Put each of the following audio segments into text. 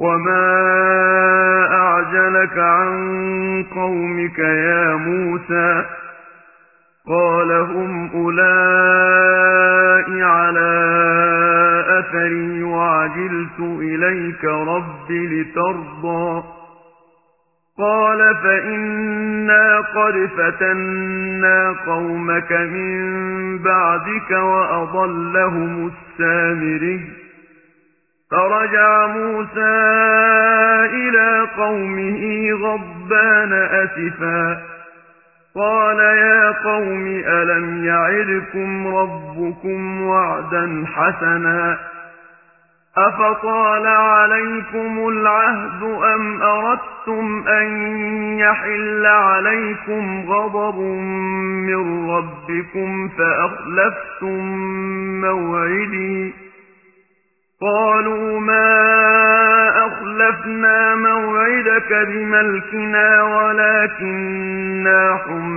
وما أعجلك عن قومك يا موسى قال هم أولئك على أثري وعجلت إليك رب لترضى قال فإنا قد فتنا قومك من بعدك وأضلهم السامري فرجع موسى إلى قومه غضبان أسفا قال يا قوم ألم يعدكم ربكم وعدا حسنا أفطال عليكم العهد أم أردتم أن يحل عليكم غضب من ربكم فأخلفتم موعدي قالوا ما أخلفنا موعدك بملكنا ولكننا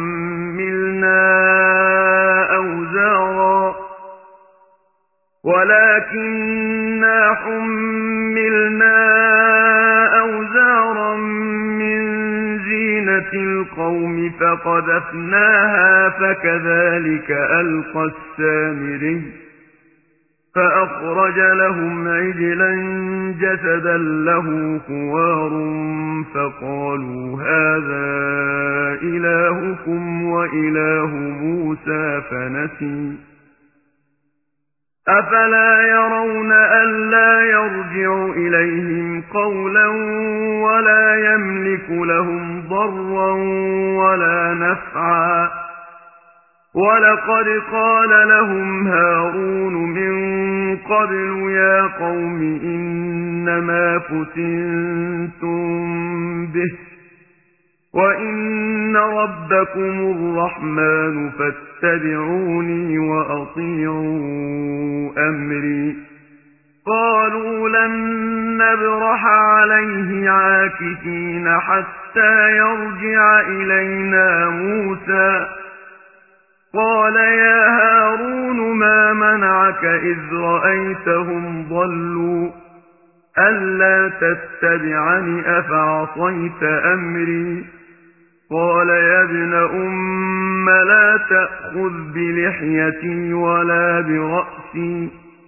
حملنا أوزارا من زينة القوم فقذفناها فكذلك ألقى السامري فأخرج لهم عجلا جسدا له خوار فقالوا هذا إلهكم وإله موسى فنسي أفلا يرون ألا يرجع إليهم قولا ولا يملك لهم ضرا ولا نفعا ولقد قال لهم هارون من قبل يا قوم إنما فتنتم به وإن ربكم الرحمن فاتبعوني وأطيعوا أمري قالوا لن نبرح عليه عاكفين حتى يرجع إلينا موسى قال يا هارون ما منعك إذ رأيتهم ضلوا ألا تتبعني أفعصيت أمري قال يا ابن أم لا تأخذ بلحيتي ولا برأسي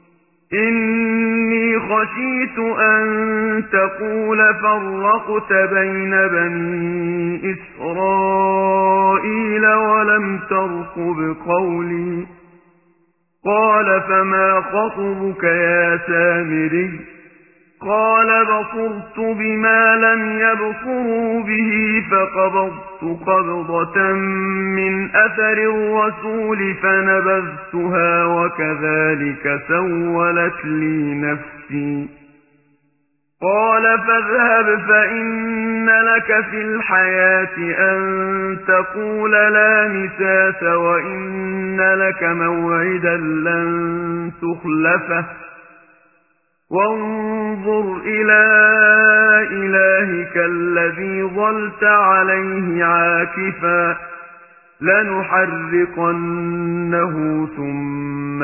إني خشيت أن تقول فرقت بين بني إسرائيل ولم ترقب قولي قال فما خطبك يا سامري قال بصرت بما لم يبصروا به فقبضت قبضة من أثر الرسول فنبذتها وكذلك سولت لي نفسي قال فاذهب فإن لك في الحياة أن تقول لا مساس وإن لك موعدا لن تخلفه وانظر إلى إلهك الذي ظلت عليه عاكفا لنحرقنه ثم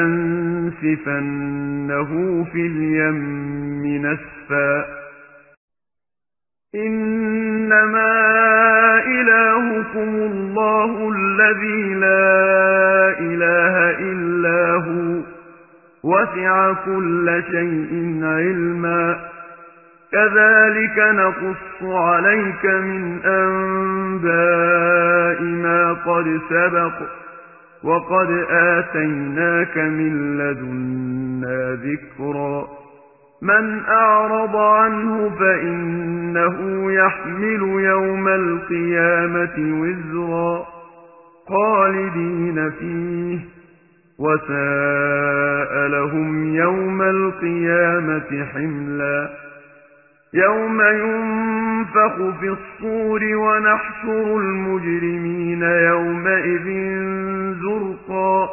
لننسفنه في اليم نسفا إنما إلهكم الله الذي لا إله إلا هو وسع كل شيء علما كذلك نقص عليك من أنباء ما قد سبق وقد آتيناك من لدنا ذكرا من أعرض عنه فإنه يحمل يوم القيامة وزرا خالدين فيه وساء لهم يوم القيامة حملا يوم ينفخ في الصور ونحشر المجرمين يومئذ زرقا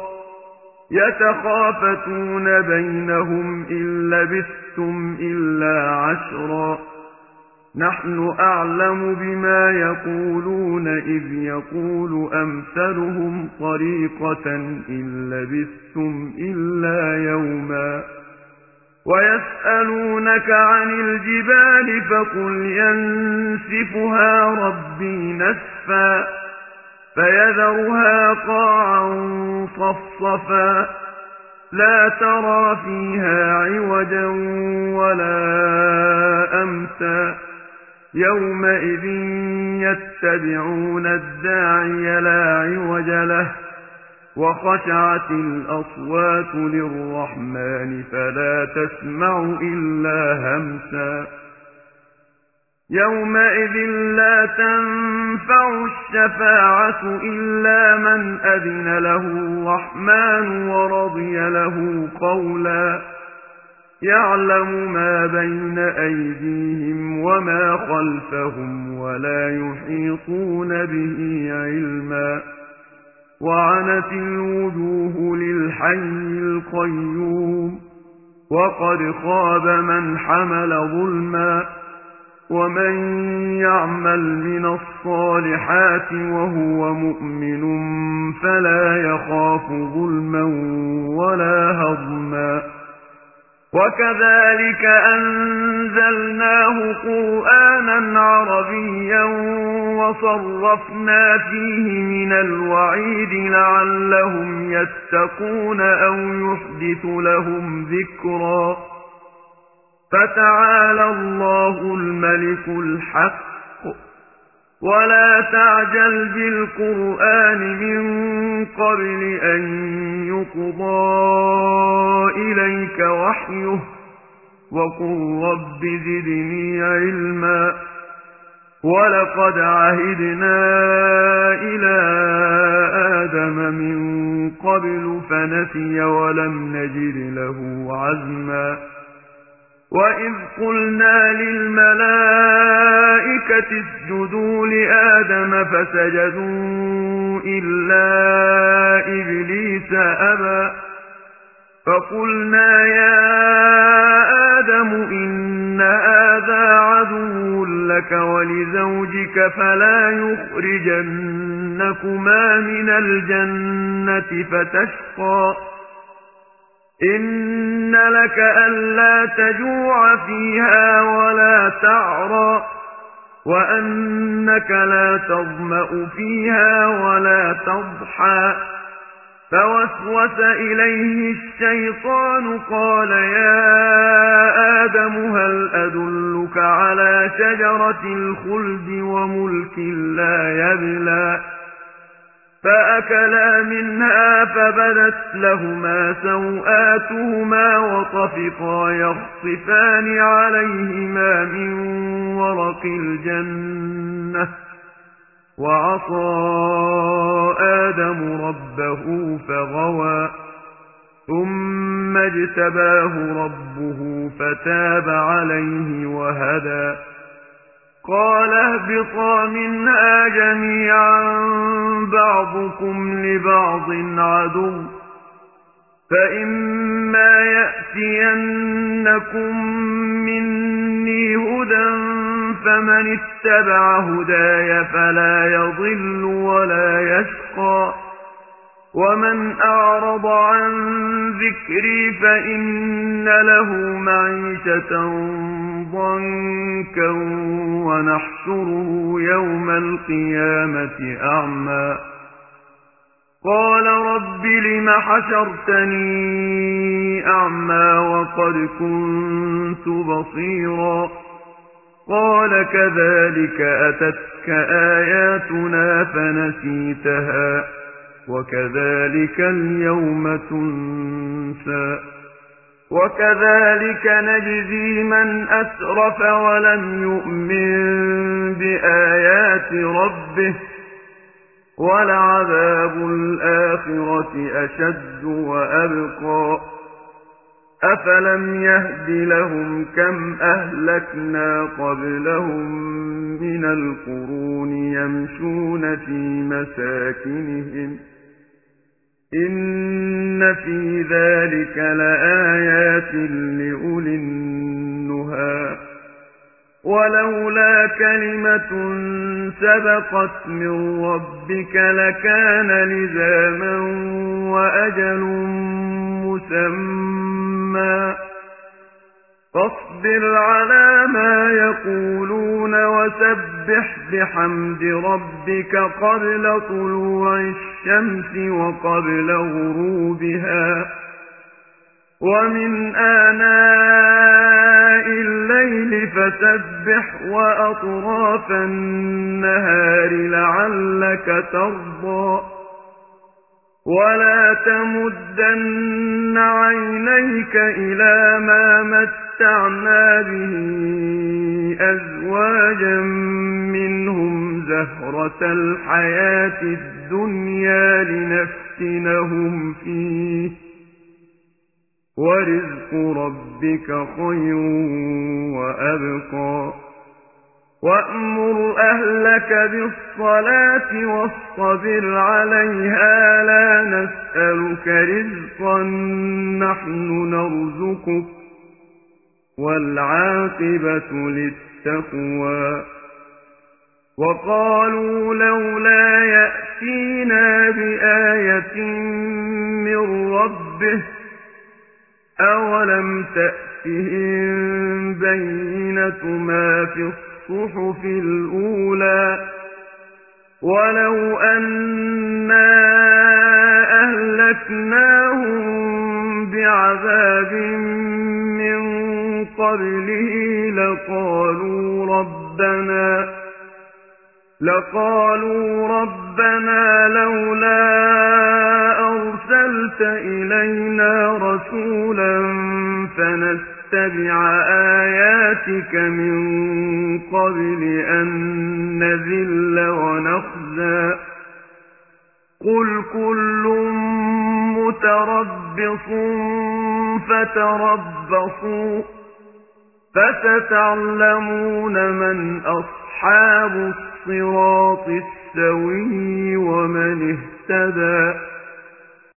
يتخافتون بينهم إن لبثتم إلا عشرا نحن أعلم بما يقولون إذ يقول أمثلهم طريقة إن لبثتم إلا يوما ويسألونك عن الجبال فقل ينسفها ربي نسفا فيذرها قاعا صفصفا لا ترى فيها عوجا ولا أمتا يومئذ يتبعون الداعي لا عوج له وخشعت الأصوات للرحمن فلا تسمع إلا همسا يومئذ لا تنفع الشفاعة إلا من أذن له الرحمن ورضي له قولا يعلم ما بين أيديهم وما خلفهم ولا يحيطون به علما وعنت الوجوه للحي القيوم وقد خاب من حمل ظلما ومن يعمل من الصالحات وهو مؤمن فلا يخاف ظلما ولا هضما وكذلك أنزلناه قرآنا عربيا وصرفنا فيه من الوعيد لعلهم يتقون أو يحدث لهم ذكرا فتعالى الله الملك الحق ولا تعجل بالقرآن من قبل أن يقضى إليك وحيه وقل رب زدني علما ولقد عهدنا إلى آدم من قبل فنسي ولم نجد له عزما وإذ قلنا للملائكة اسجدوا لآدم فسجدوا إلا إبليس أبى فقلنا يا آدم إن هذا عدو لك ولزوجك فلا يخرجنكما من الجنة فتشقى إن لك ألا تجوع فيها ولا تعرى وأنك لا تظمأ فيها ولا تضحى فوسوس إليه الشيطان قال يا آدم هل أدلك على شجرة الخلد وملك لا يبلى فأكلا منها فبدت لهما سوآتهما وطفقا يخصفان عليهما من ورق الجنة وعصى آدم ربه فغوى ثم اجتباه ربه فتاب عليه وهدى قال اهبطا منها جميعا بعضكم لبعض عدو فإما يأتينكم مني هدى فمن اتبع هداي فلا يضل ولا يشقى ومن أعرض عن ذكري فإن له معيشة ضنكا ونحشره يوم القيامة أعمى قال رب لم حشرتني أعمى وقد كنت بصيرا قال كذلك أتتك آياتنا فنسيتها وكذلك اليوم تنسى وكذلك نجزي من أسرف ولم يؤمن بآيات ربه ولعذاب الآخرة أشد وأبقى أفلم يهد لهم كم أهلكنا قبلهم من القرون يمشون في مساكنهم إن في ذلك لآيات لأولي النهى ولولا كلمة سبقت من ربك لكان لزاما وأجل مسمى فاصبر على ما يقولون وسبح بحمد ربك قبل طلوع الشمس وقبل غروبها ومن آناء الليل فسبح وأطراف النهار لعلك ترضى ولا تمدن عينيك إلى ما متعنا به أزواجا منهم زهرة الحياة الدنيا لنفتنهم فيه ورزق ربك خير وأبقى وأمر أهلك بالصلاة واصطبر عليها لا نسألك رزقا نحن نرزقك والعاقبة للتقوى وقالوا لولا يأتينا بآية من ربه أولم تأتهم بينة ما في الصحف الأولى ولو أنا أهلكناهم بعذاب من قبله لقالوا ربنا لولا أرسلت إلينا رسولا فنتبع آياتك من قبل أن نذل ونخزى قل كل متربص فتربصوا فستعلمون من أصحاب الصراط السوي ومن اهتدى